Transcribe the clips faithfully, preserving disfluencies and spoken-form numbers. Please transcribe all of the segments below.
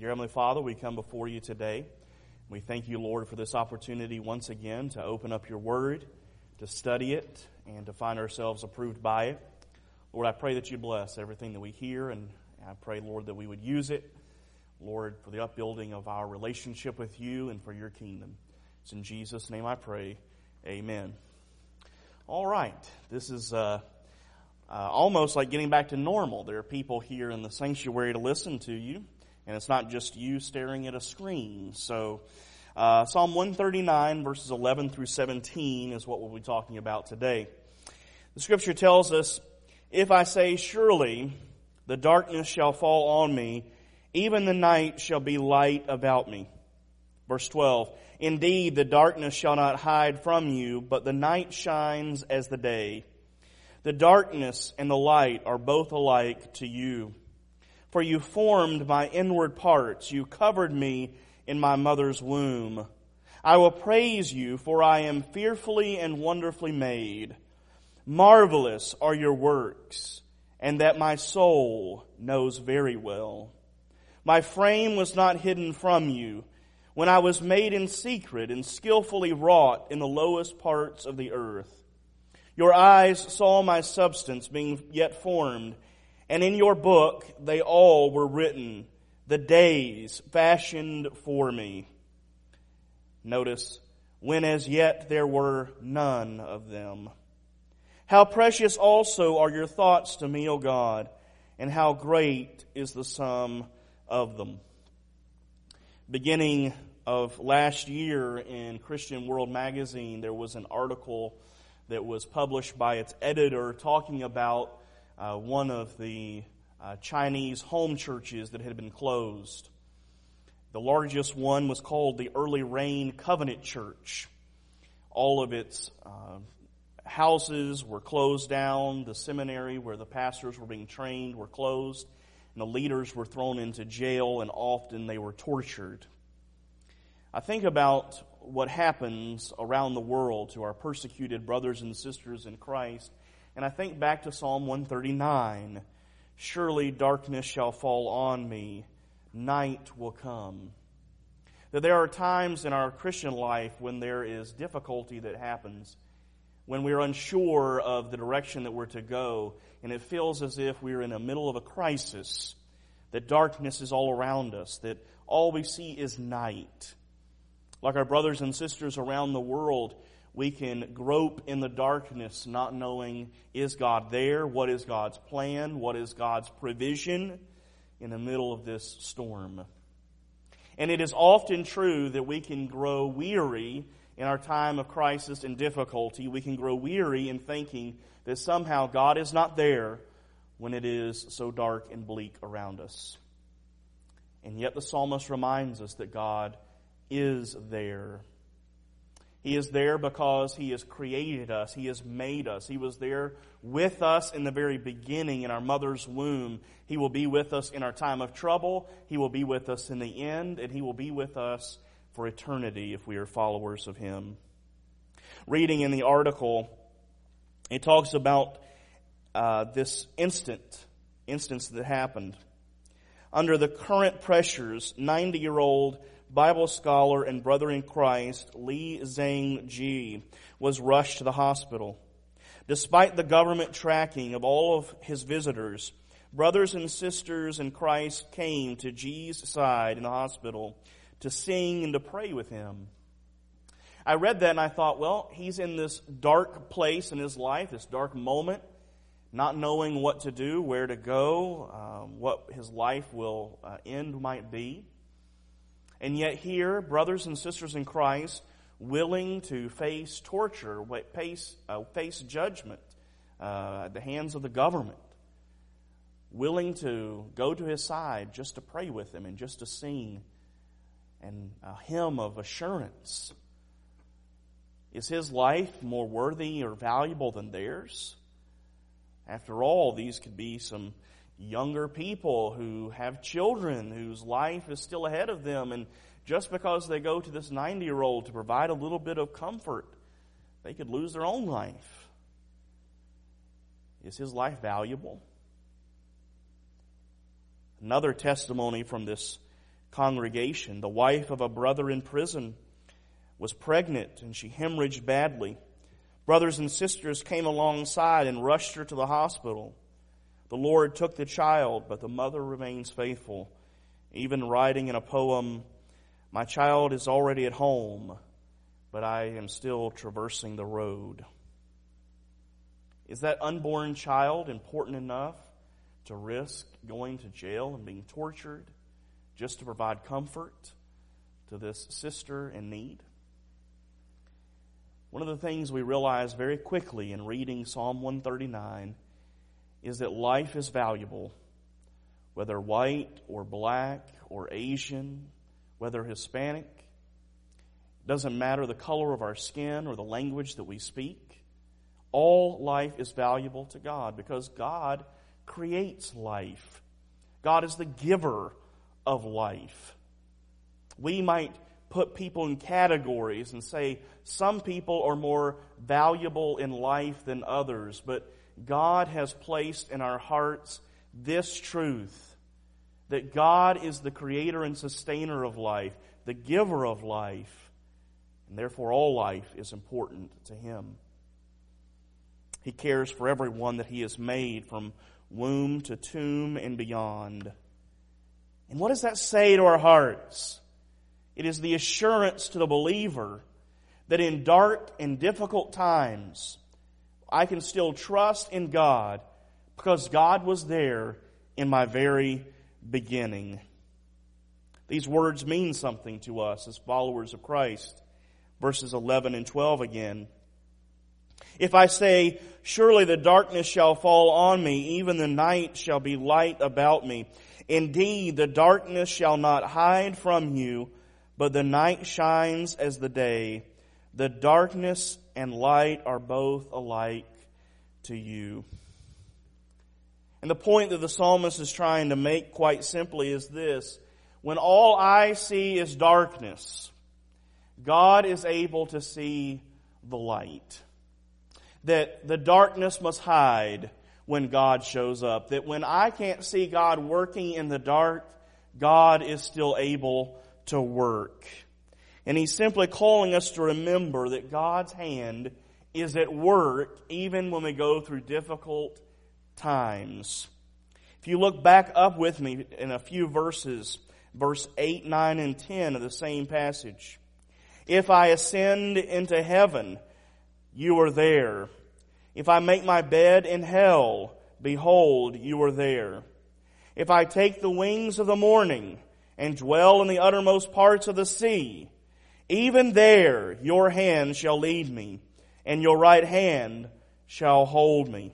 Dear Heavenly Father, we come before you today. We thank you, Lord, for this opportunity once again to open up your word, to study it, and to find ourselves approved by it. Lord, I pray that you bless everything that we hear, and I pray, Lord, that we would use it, Lord, for the upbuilding of our relationship with you and for your kingdom. It's in Jesus' name I pray. Amen. All right. This is uh, uh, almost like getting back to normal. There are people here in the sanctuary to listen to you, and it's not just you staring at a screen. So uh, Psalm one thirty-nine, verses eleven through seventeen is what we'll be talking about today. The Scripture tells us, "If I say, surely the darkness shall fall on me, even the night shall be light about me." Verse twelve, "Indeed, the darkness shall not hide from you, but the night shines as the day. The darkness and the light are both alike to you. For you formed my inward parts. You covered me in my mother's womb. I will praise you, for I am fearfully and wonderfully made. Marvelous are your works, and that my soul knows very well. My frame was not hidden from you, when I was made in secret and skillfully wrought in the lowest parts of the earth. Your eyes saw my substance being yet formed, and in your book they all were written, the days fashioned for me." Notice, "when as yet there were none of them. How precious also are your thoughts to me, O God, and how great is the sum of them." Beginning of last year in Christian World Magazine, there was an article that was published by its editor talking about uh, one of the uh, Chinese home churches that had been closed. The largest one was called the Early Rain Covenant Church. All of its uh, houses were closed down. The seminary where the pastors were being trained were closed. And the leaders were thrown into jail, and often they were tortured. I think about what happens around the world to our persecuted brothers and sisters in Christ, and I think back to Psalm one thirty-nine. "Surely darkness shall fall on me, night will come." That there are times in our Christian life when there is difficulty that happens, when we're unsure of the direction that we're to go, and it feels as if we're in the middle of a crisis, that darkness is all around us, that all we see is night. Like our brothers and sisters around the world, we can grope in the darkness, not knowing, is God there? What is God's plan? What is God's provision in the middle of this storm? And it is often true that we can grow weary in our time of crisis and difficulty. We can grow weary in thinking that somehow God is not there when it is so dark and bleak around us. And yet the psalmist reminds us that God is there. He is there because He has created us. He has made us. He was there with us in the very beginning in our mother's womb. He will be with us in our time of trouble. He will be with us in the end, and He will be with us for eternity if we are followers of Him. Reading in the article, it talks about uh, this instant, instance that happened. Under the current pressures, ninety-year-old Bible scholar and brother in Christ Li Zhang-ji was rushed to the hospital. Despite the government tracking of all of his visitors, brothers and sisters in Christ came to Ji's side in the hospital to sing and to pray with him. I read that and I thought, well, he's in this dark place in his life, this dark moment, not knowing what to do, where to go, uh, what his life will uh, end might be. And yet here, brothers and sisters in Christ, willing to face torture, face, uh, face judgment uh, at the hands of the government, willing to go to his side just to pray with him and just to sing and a hymn of assurance. Is his life more worthy or valuable than theirs? After all, these could be some younger people who have children whose life is still ahead of them, and just because they go to this ninety-year-old to provide a little bit of comfort, they could lose their own life. Is his life valuable? Another testimony from this congregation. The wife of a brother in prison was pregnant, and she hemorrhaged badly. Brothers and sisters came alongside and rushed her to the hospital. The Lord took the child, but the mother remains faithful, even writing in a poem, "My child is already at home, but I am still traversing the road." Is that unborn child important enough to risk going to jail and being tortured just to provide comfort to this sister in need? One of the things we realize very quickly in reading Psalm one thirty-nine is that life is valuable, whether white or black or Asian, whether Hispanic. It doesn't matter the color of our skin or the language that we speak. All life is valuable to God because God creates life. God is the giver of life. We might put people in categories and say some people are more valuable in life than others, but God has placed in our hearts this truth, that God is the creator and sustainer of life, the giver of life, and therefore all life is important to Him. He cares for everyone that He has made, from womb to tomb and beyond. And what does that say to our hearts? It is the assurance to the believer that in dark and difficult times, I can still trust in God because God was there in my very beginning. These words mean something to us as followers of Christ. Verses eleven and twelve again. If I say, "Surely the darkness shall fall on me, even the night shall be light about me. Indeed, the darkness shall not hide from you, but the night shines as the day. The darkness and light are both alike to you." And the point that the psalmist is trying to make quite simply is this: when all I see is darkness, God is able to see the light. That the darkness must hide when God shows up. That when I can't see God working in the dark, God is still able to work. And He's simply calling us to remember that God's hand is at work even when we go through difficult times. If you look back up with me in a few verses, verse eight, nine, and ten of the same passage. If I ascend into heaven, you are there. If I make my bed in hell, behold, you are there. If I take the wings of the morning and dwell in the uttermost parts of the sea, even there your hand shall lead me, and your right hand shall hold me.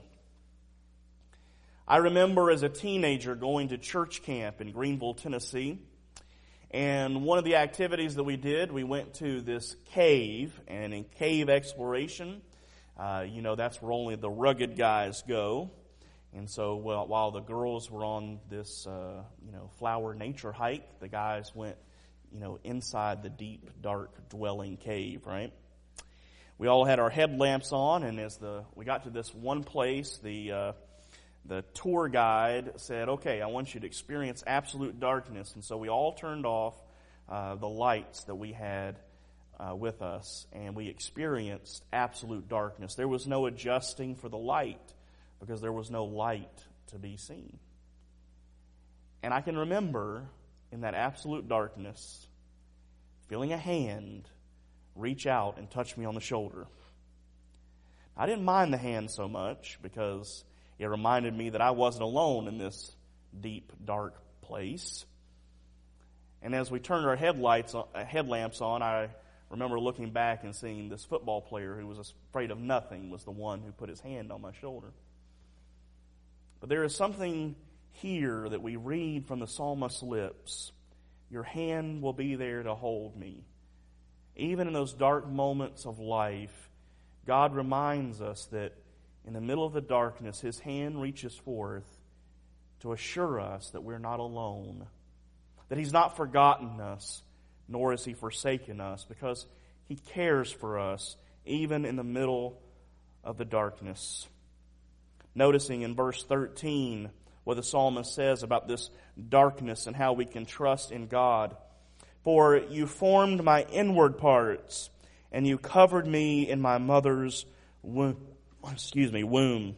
I remember as a teenager going to church camp in Greenville, Tennessee. And one of the activities that we did, we went to this cave, and in cave exploration, uh, you know, that's where only the rugged guys go. And so well, while the girls were on this, uh, you know, flower nature hike, the guys went, you know, inside the deep, dark, dwelling cave, right? We all had our headlamps on, and as the we got to this one place, the uh, the tour guide said, "Okay, I want you to experience absolute darkness." And so we all turned off uh, the lights that we had uh, with us, and we experienced absolute darkness. There was no adjusting for the light because there was no light to be seen. And I can remember in that absolute darkness feeling a hand reach out and touch me on the shoulder. I didn't mind the hand so much because it reminded me that I wasn't alone in this deep, dark place. And as we turned our headlights, uh, headlamps on, I remember looking back and seeing this football player who was afraid of nothing was the one who put his hand on my shoulder. But there is something here that we read from the psalmist's lips. Your hand will be there to hold me. Even in those dark moments of life, God reminds us that in the middle of the darkness, His hand reaches forth to assure us that we're not alone, that He's not forgotten us, nor has He forsaken us, because He cares for us even in the middle of the darkness. Noticing in verse thirteen what the psalmist says about this darkness and how we can trust in God. For you formed my inward parts, and you covered me in my mother's womb. Excuse me, womb.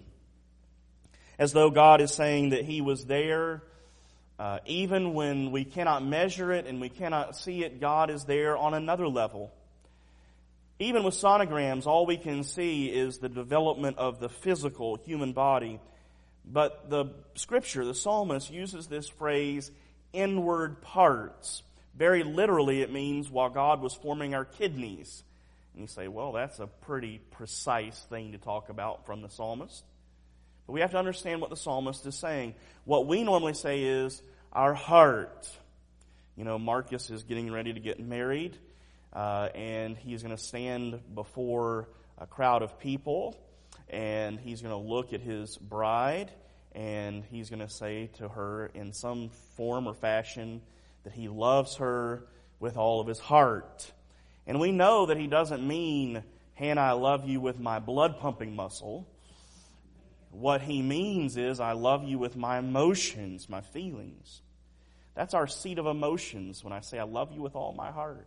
As though God is saying that He was there, uh, even when we cannot measure it and we cannot see it, God is there on another level. Even with sonograms, all we can see is the development of the physical human body. But the Scripture, the psalmist, uses this phrase, inward parts. Very literally, it means while God was forming our kidneys. And you say, well, that's a pretty precise thing to talk about from the psalmist. But we have to understand what the psalmist is saying. What we normally say is our heart. You know, Marcus is getting ready to get married, uh, and he's going to stand before a crowd of people, and he's going to look at his bride, and he's going to say to her in some form or fashion that he loves her with all of his heart. And we know that he doesn't mean, Hannah, I love you with my blood pumping muscle. What he means is, I love you with my emotions, my feelings. That's our seat of emotions when I say, I love you with all my heart.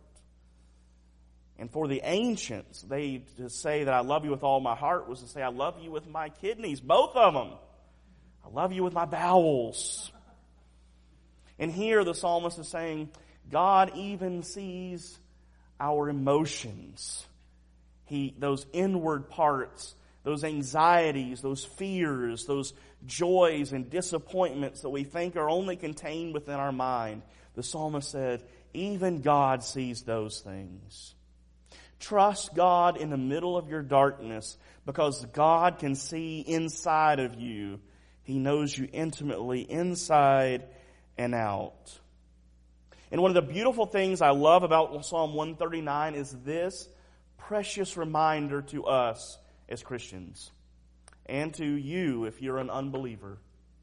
And for the ancients, they to say that I love you with all my heart was to say, I love you with my kidneys, both of them. I love you with my bowels. And here the psalmist is saying, God even sees our emotions. He, those inward parts, those anxieties, those fears, those joys and disappointments that we think are only contained within our mind. The psalmist said, even God sees those things. Trust God in the middle of your darkness because God can see inside of you. He knows you intimately inside and out. And one of the beautiful things I love about Psalm one thirty-nine is this precious reminder to us as Christians and to you if you're an unbeliever.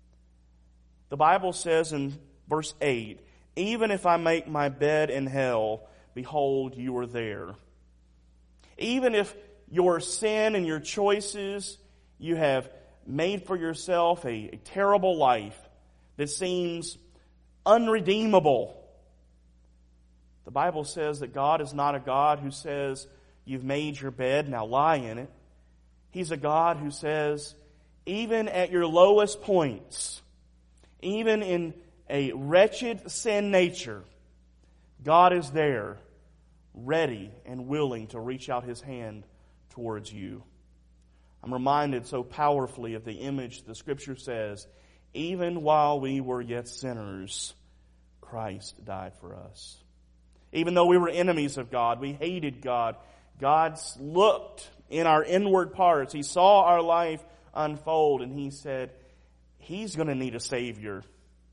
The Bible says in verse eight, even if I make my bed in hell, behold, you are there. Even if your sin and your choices, you have made for yourself a, a terrible life that seems unredeemable. The Bible says that God is not a God who says, you've made your bed, now lie in it. He's a God who says, even at your lowest points, even in a wretched sin nature, God is there, ready and willing to reach out His hand towards you. I'm reminded so powerfully of the image the Scripture says, even while we were yet sinners, Christ died for us. Even though we were enemies of God, we hated God, God looked in our inward parts. He saw our life unfold and He said, He's going to need a Savior.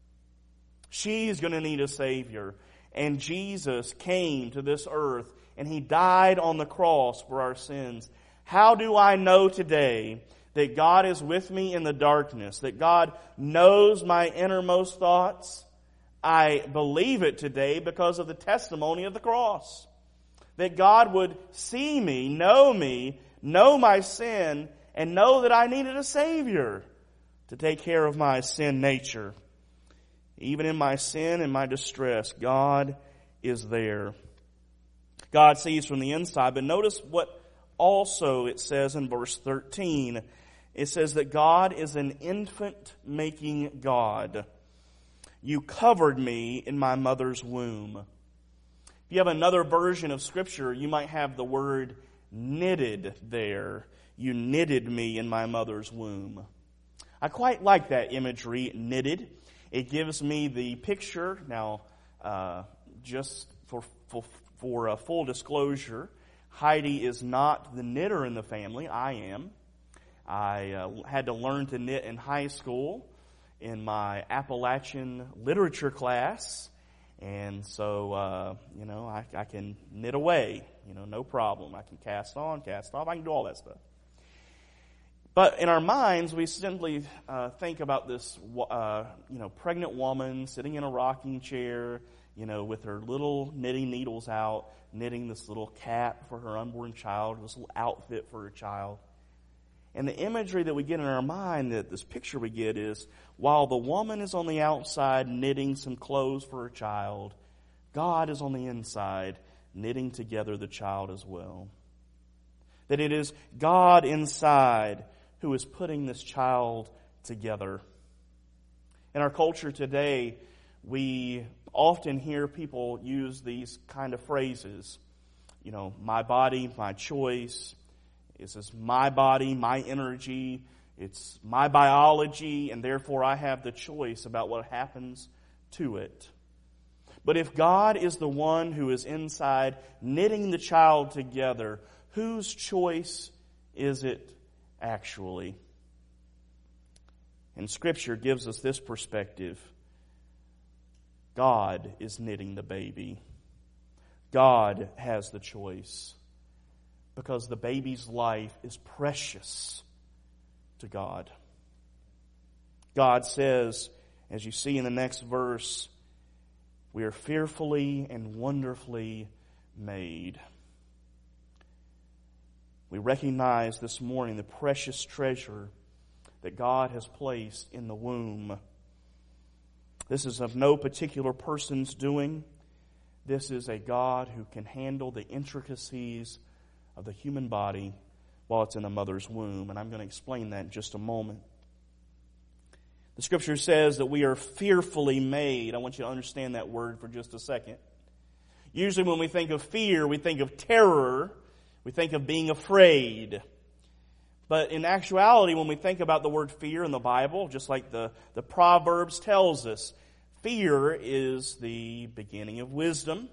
She's going to need a Savior. And Jesus came to this earth and He died on the cross for our sins. How do I know today that God is with me in the darkness, that God knows my innermost thoughts? I believe it today because of the testimony of the cross. That God would see me, know me, know my sin, and know that I needed a Savior to take care of my sin nature. Even in my sin and my distress, God is there. God sees from the inside, but notice what also it says in verse thirteen. It says that God is an infant-making God. You covered me in my mother's womb. If you have another version of Scripture, you might have the word knitted there. You knitted me in my mother's womb. I quite like that imagery, knitted. It gives me the picture. Now, uh, just for, for, for uh, full disclosure, Heidi is not the knitter in the family. I am. I uh, had to learn to knit in high school in my Appalachian literature class. And so, uh, you know, I, I can knit away, you know, no problem. I can cast on, cast off. I can do all that stuff. But in our minds, we simply uh, think about this, uh, you know, pregnant woman sitting in a rocking chair, you know, with her little knitting needles out, knitting this little cap for her unborn child, this little outfit for her child. And the imagery that we get in our mind, that this picture we get is, while the woman is on the outside knitting some clothes for her child, God is on the inside knitting together the child as well. That it is God inside who is putting this child together. In our culture today, we often hear people use these kind of phrases. You know, my body, my choice. This is my body, my energy. It's my biology, and therefore I have the choice about what happens to it. But if God is the one who is inside knitting the child together, whose choice is it actually? And Scripture gives us this perspective. God is knitting the baby. God has the choice. Because the baby's life is precious to God. God says, as you see in the next verse, we are fearfully and wonderfully made. We recognize this morning the precious treasure that God has placed in the womb. This is of no particular person's doing. This is a God who can handle the intricacies of the human body while it's in a mother's womb. And I'm going to explain that in just a moment. The Scripture says that we are fearfully made. I want you to understand that word for just a second. Usually when we think of fear, we think of terror. We think of being afraid. But in actuality, when we think about the word fear in the Bible, just like the, the Proverbs tells us, fear is the beginning of wisdom.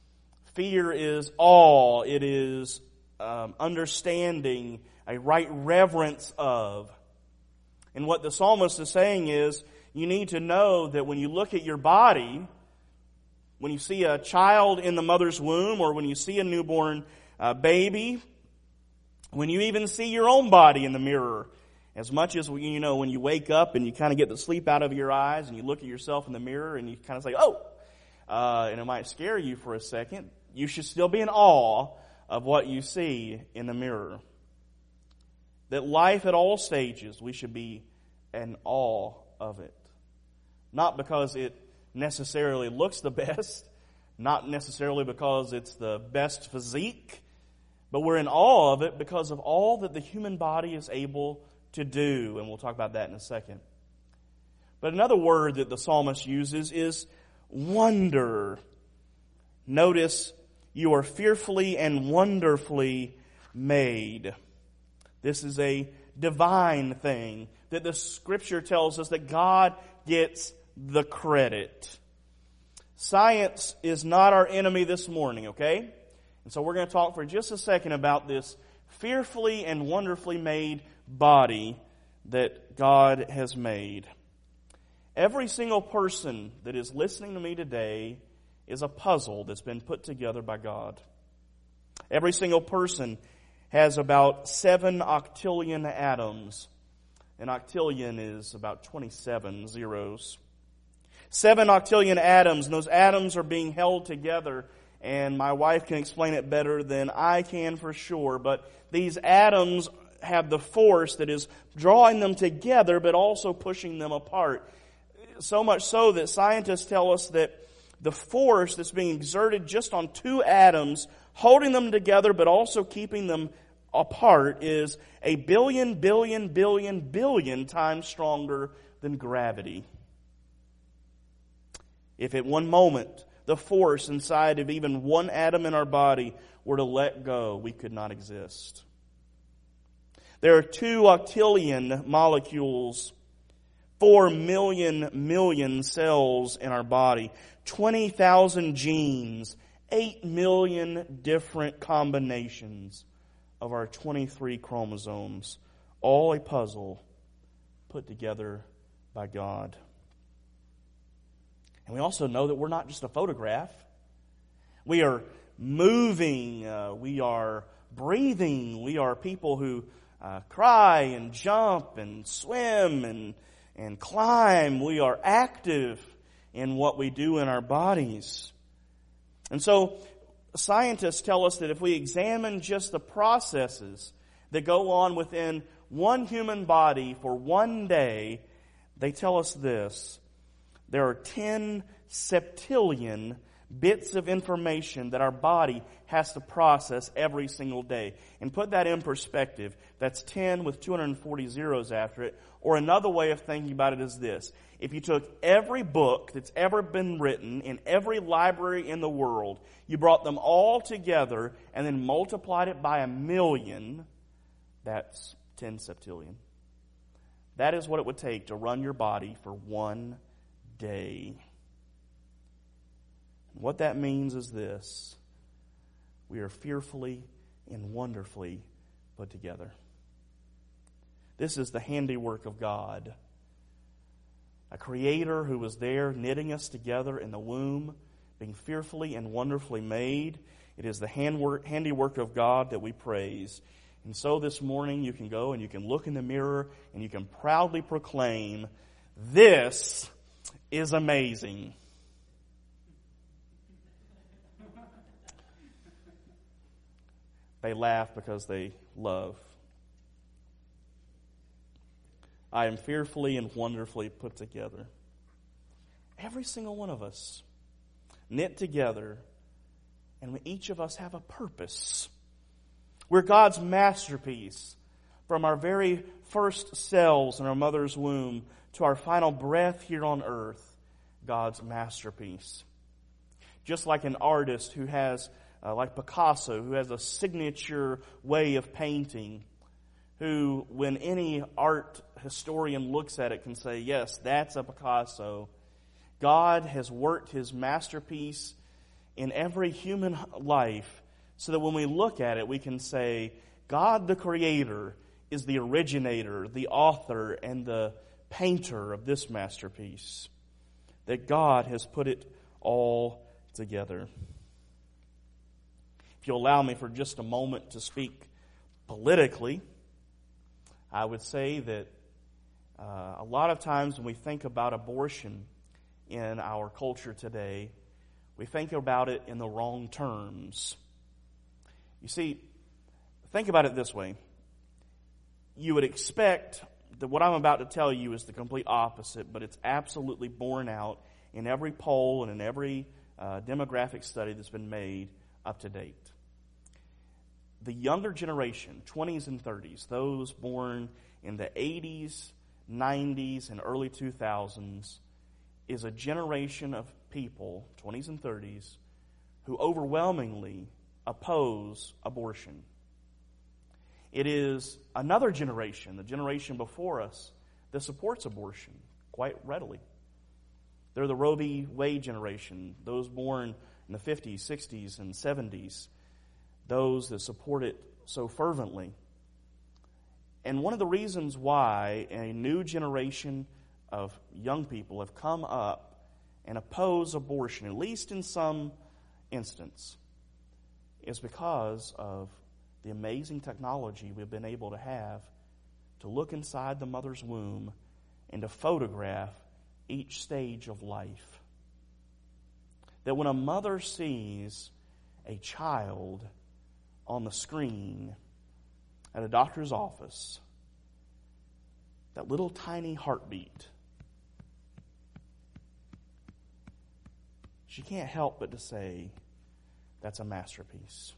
Fear is awe. It is um, understanding, a right reverence of. And what the psalmist is saying is, you need to know that when you look at your body, when you see a child in the mother's womb, or when you see a newborn uh, baby, when you even see your own body in the mirror, as much as, you know, when you wake up and you kind of get the sleep out of your eyes and you look at yourself in the mirror and you kind of say, oh, uh, and it might scare you for a second, you should still be in awe of what you see in the mirror. That life at all stages, we should be in awe of it. Not because it necessarily looks the best, not necessarily because it's the best physique, but we're in awe of it because of all that the human body is able to do. And we'll talk about that in a second. But another word that the psalmist uses is wonder. Notice, you are fearfully and wonderfully made. This is a divine thing that the Scripture tells us that God gets the credit. Science is not our enemy this morning, okay? And so we're going to talk for just a second about this fearfully and wonderfully made body that God has made. Every single person that is listening to me today is a puzzle that's been put together by God. Every single person has about seven octillion atoms. An octillion is about twenty-seven zeros. Seven octillion atoms, and those atoms are being held together. And my wife can explain it better than I can for sure. But these atoms have the force that is drawing them together, but also pushing them apart. So much so that scientists tell us that the force that's being exerted just on two atoms, holding them together but also keeping them apart, is a billion, billion, billion, billion times stronger than gravity. If at one moment the force inside of even one atom in our body were to let go, we could not exist. There are two octillion molecules, four million million cells in our body, twenty thousand genes, eight million different combinations of our twenty-three chromosomes, all a puzzle put together by God. And we also know that we're not just a photograph. We are moving, uh, we are breathing, we are people who uh, cry and jump and swim and, and climb. We are active in what we do in our bodies. And so scientists tell us that if we examine just the processes that go on within one human body for one day, they tell us this: there are ten septillion bits of information that our body has to process every single day. And put that in perspective, that's ten with two hundred forty zeros after it. Or another way of thinking about it is this: if you took every book that's ever been written in every library in the world, you brought them all together and then multiplied it by a million, that's ten septillion. That is what it would take to run your body for one day. What that means is this: we are fearfully and wonderfully put together. This is the handiwork of God. A creator who was there knitting us together in the womb, being fearfully and wonderfully made. It is the handwork, handiwork of God that we praise. And so this morning you can go and you can look in the mirror and you can proudly proclaim, "This is amazing." They laugh because they love. I am fearfully and wonderfully put together. Every single one of us knit together, and each of us have a purpose. We're God's masterpiece. From our very first cells in our mother's womb to our final breath here on earth, God's masterpiece. Just like an artist who has Uh, like Picasso, who has a signature way of painting, who, when any art historian looks at it, can say, yes, that's a Picasso. God has worked His masterpiece in every human life so that when we look at it, we can say, God the Creator is the originator, the author, and the painter of this masterpiece. That God has put it all together. If you'll allow me for just a moment to speak politically, I would say that uh, a lot of times when we think about abortion in our culture today, we think about it in the wrong terms. You see, think about it this way. You would expect that what I'm about to tell you is the complete opposite, but it's absolutely borne out in every poll and in every uh, demographic study that's been made up to date. The younger generation, twenties and thirties, those born in the eighties, nineties, and early two thousands, is a generation of people, twenties and thirties, who overwhelmingly oppose abortion. It is another generation, the generation before us, that supports abortion quite readily. They're the Roe v. Wade generation, those born in the fifties, sixties, and seventies, those that support it so fervently. And one of the reasons why a new generation of young people have come up and oppose abortion, at least in some instance, is because of the amazing technology we've been able to have to look inside the mother's womb and to photograph each stage of life. That when a mother sees a child on the screen at a doctor's office, that little tiny heartbeat, she can't help but to say, that's a masterpiece.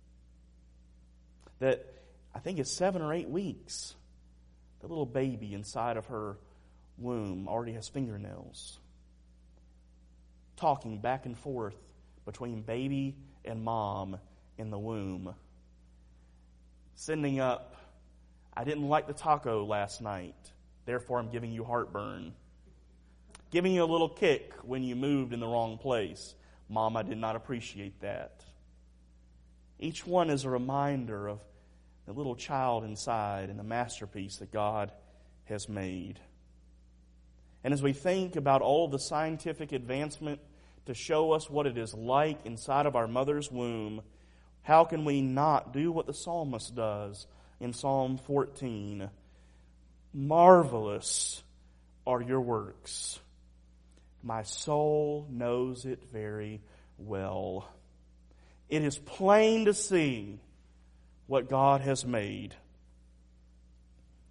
That I think it's seven or eight weeks, the little baby inside of her womb already has fingernails, talking back and forth between baby and mom in the womb, sending up, I didn't like the taco last night, therefore I'm giving you heartburn. Giving you a little kick when you moved in the wrong place. Mom, I did not appreciate that. Each one is a reminder of the little child inside and the masterpiece that God has made. And as we think about all the scientific advancement to show us what it is like inside of our mother's womb, how can we not do what the psalmist does in Psalm fourteen? Marvelous are your works. My soul knows it very well. It is plain to see what God has made.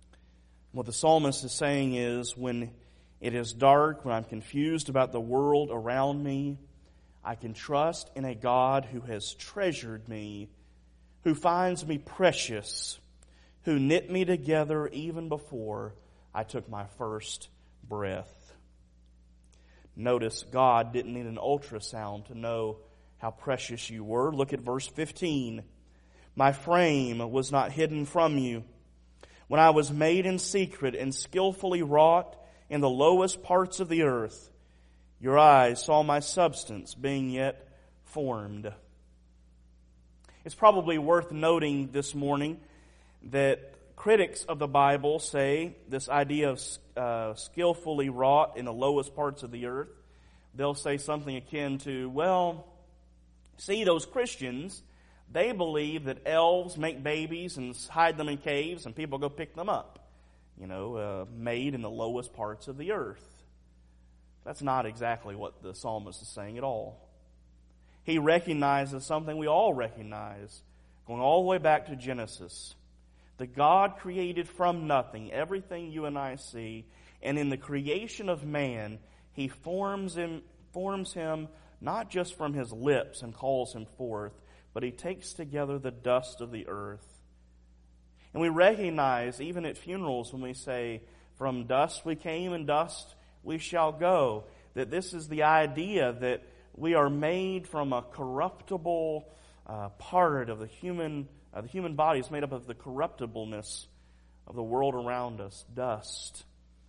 What the psalmist is saying is, when it is dark, when I'm confused about the world around me, I can trust in a God who has treasured me, who finds me precious, who knit me together even before I took my first breath. Notice God didn't need an ultrasound to know how precious you were. Look at verse fifteen. My frame was not hidden from you when I was made in secret and skillfully wrought in the lowest parts of the earth. Your eyes saw my substance being yet formed. It's probably worth noting this morning that critics of the Bible say this idea of uh, skillfully wrought in the lowest parts of the earth, they'll say something akin to, well, see, those Christians, they believe that elves make babies and hide them in caves and people go pick them up, you know, uh, made in the lowest parts of the earth. That's not exactly what the psalmist is saying at all. He recognizes something we all recognize, going all the way back to Genesis. The God created from nothing everything you and I see, and in the creation of man, He forms him, forms him not just from His lips and calls him forth, but He takes together the dust of the earth. And we recognize, even at funerals, when we say, from dust we came and dust we shall go, that this is the idea that we are made from a corruptible uh, part of the human uh, the human body is made up of the corruptibleness of the world around us, dust.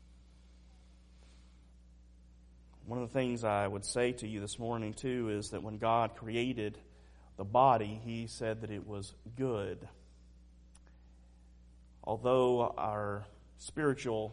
One of the things I would say to you this morning too is that when God created the body, He said that it was good. Although our spiritual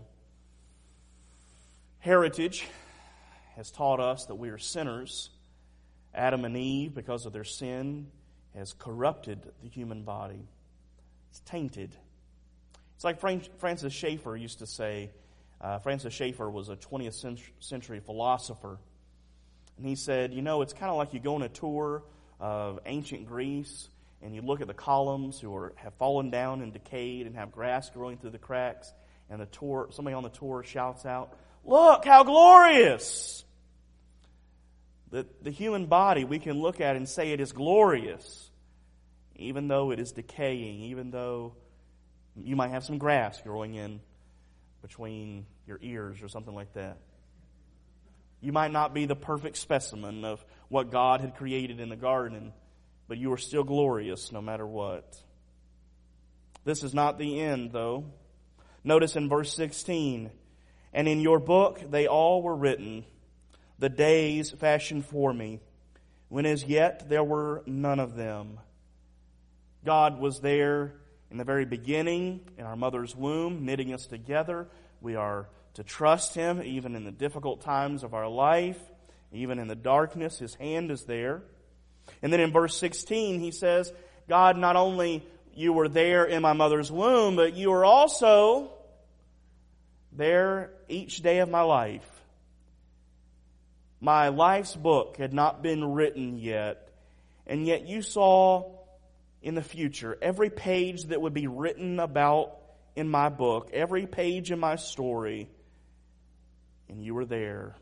heritage has taught us that we are sinners, Adam and Eve, because of their sin, has corrupted the human body. It's tainted. It's like Francis Schaeffer used to say. Uh, Francis Schaeffer was a twentieth century philosopher. And he said, you know, it's kind of like you go on a tour of ancient Greece and you look at the columns who are, have fallen down and decayed and have grass growing through the cracks, and the tour, somebody on the tour shouts out, "Look, how glorious!" The, the human body we can look at and say it is glorious, even though it is decaying, even though you might have some grass growing in between your ears or something like that. You might not be the perfect specimen of what God had created in the garden, but you are still glorious no matter what. This is not the end, though. Notice in verse sixteen, and in your book they all were written, the days fashioned for me, when as yet there were none of them. God was there in the very beginning, in our mother's womb, knitting us together. We are to trust Him even in the difficult times of our life, even in the darkness. His hand is there. And then in verse sixteen, He says, God, not only you were there in my mother's womb, but you were also there each day of my life. My life's book had not been written yet, and yet you saw in the future every page that would be written about in my book, every page in my story, and you were there.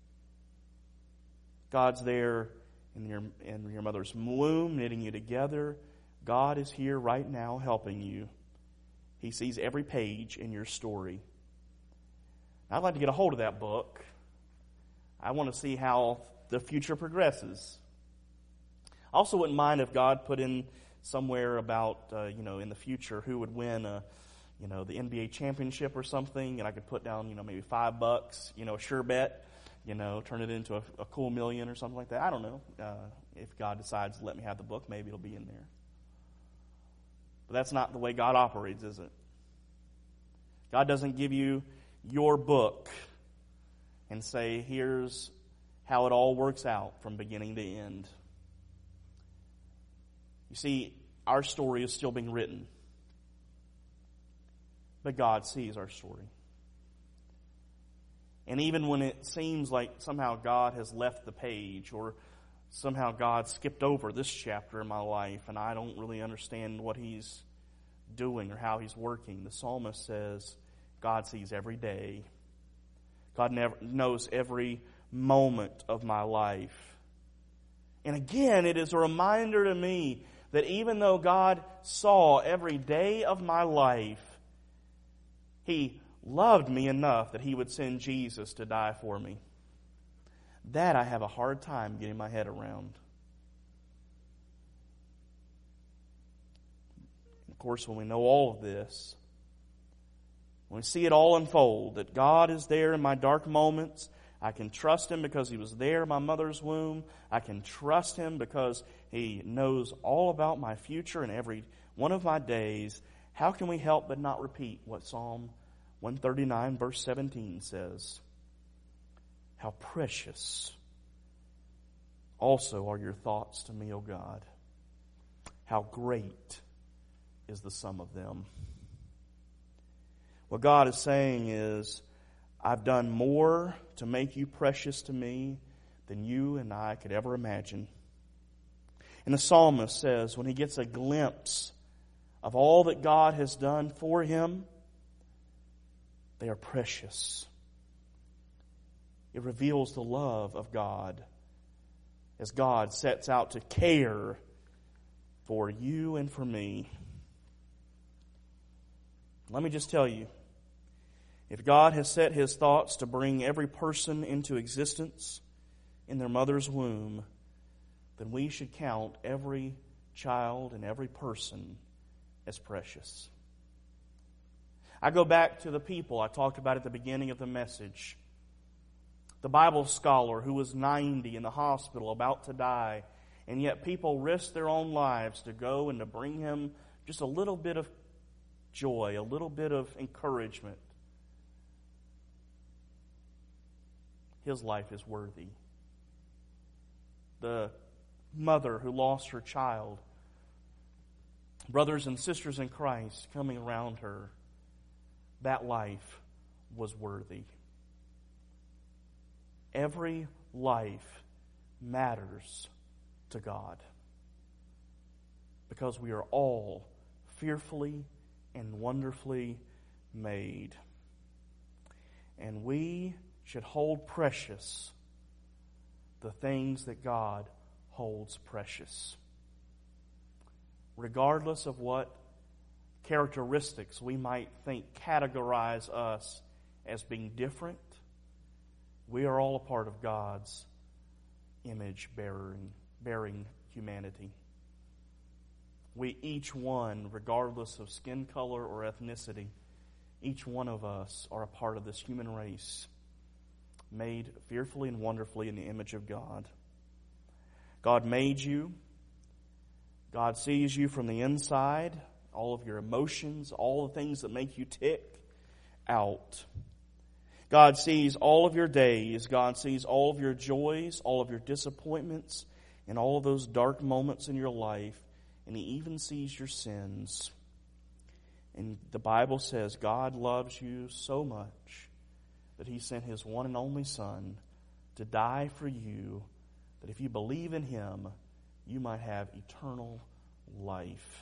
God's there in your, in your mother's womb, knitting you together. God is here right now helping you. He sees every page in your story. I'd like to get a hold of that book. I want to see how the future progresses. I also wouldn't mind if God put in somewhere about, uh, you know, in the future who would win, a, you know, the N B A championship or something, and I could put down, you know, maybe five bucks, you know, a sure bet, you know, turn it into a, a cool million or something like that. I don't know. Uh, if God decides to let me have the book, maybe it'll be in there. But that's not the way God operates, is it? God doesn't give you your book and say, here's how it all works out from beginning to end. You see, our story is still being written. But God sees our story. And even when it seems like somehow God has left the page, or somehow God skipped over this chapter in my life and I don't really understand what He's doing or how He's working, the psalmist says, God sees every day. God never knows every moment of my life. And again, it is a reminder to me that even though God saw every day of my life, He loved me enough that He would send Jesus to die for me. That I have a hard time getting my head around. Of course, when we know all of this, when we see it all unfold, that God is there in my dark moments, I can trust Him because He was there in my mother's womb. I can trust Him because He knows all about my future and every one of my days. How can we help but not repeat what Psalm one thirty-nine verse seventeen says? How precious also are your thoughts to me, O God. How great is the sum of them. What God is saying is, I've done more to make you precious to me than you and I could ever imagine. And the psalmist says, when he gets a glimpse of all that God has done for him, they are precious. It reveals the love of God as God sets out to care for you and for me. Let me just tell you, if God has set His thoughts to bring every person into existence in their mother's womb, then we should count every child and every person as precious. I go back to the people I talked about at the beginning of the message. The Bible scholar who was ninety in the hospital about to die, and yet people risked their own lives to go and to bring him just a little bit of joy, a little bit of encouragement. His life is worthy. The mother who lost her child, brothers and sisters in Christ coming around her, that life was worthy. Every life matters to God because we are all fearfully and wonderfully made. And we should hold precious the things that God holds precious. Regardless of what characteristics we might think categorize us as being different, we are all a part of God's image bearing, bearing humanity. We each one, regardless of skin color or ethnicity, each one of us are a part of this human race, made fearfully and wonderfully in the image of God. God made you. God sees you from the inside, all of your emotions, all the things that make you tick out. God sees all of your days. God sees all of your joys, all of your disappointments, and all of those dark moments in your life. And He even sees your sins. And the Bible says God loves you so much that He sent His one and only Son to die for you, that if you believe in Him, you might have eternal life.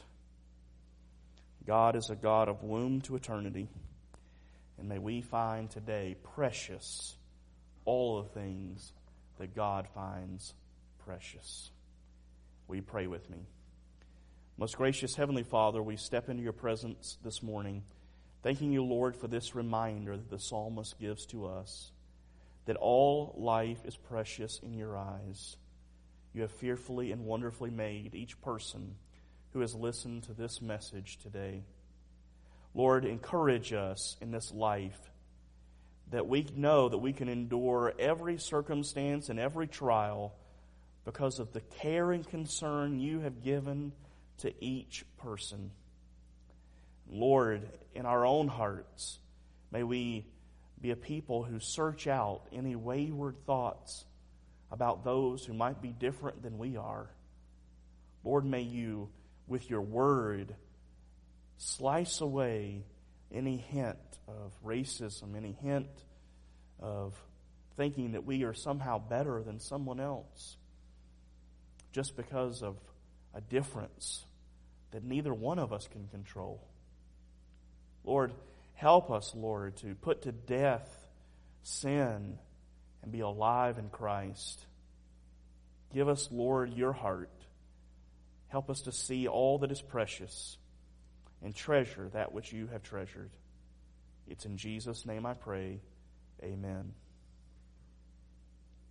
God is a God of womb to eternity. And may we find today precious all the things that God finds precious. Will you pray with me? Most gracious Heavenly Father, we step into your presence this morning, thanking you, Lord, for this reminder that the psalmist gives to us, that all life is precious in your eyes. You have fearfully and wonderfully made each person who has listened to this message today. Lord, encourage us in this life that we know that we can endure every circumstance and every trial because of the care and concern you have given to each person. Lord, in our own hearts, may we be a people who search out any wayward thoughts about those who might be different than we are. Lord, may you, with your word, slice away any hint of racism, any hint of thinking that we are somehow better than someone else just because of a difference that neither one of us can control. Lord, Help us, Lord, to put to death sin and be alive in Christ. Give us, Lord, your heart. Help us to see all that is precious and treasure that which you have treasured. It's in Jesus' name I pray. Amen.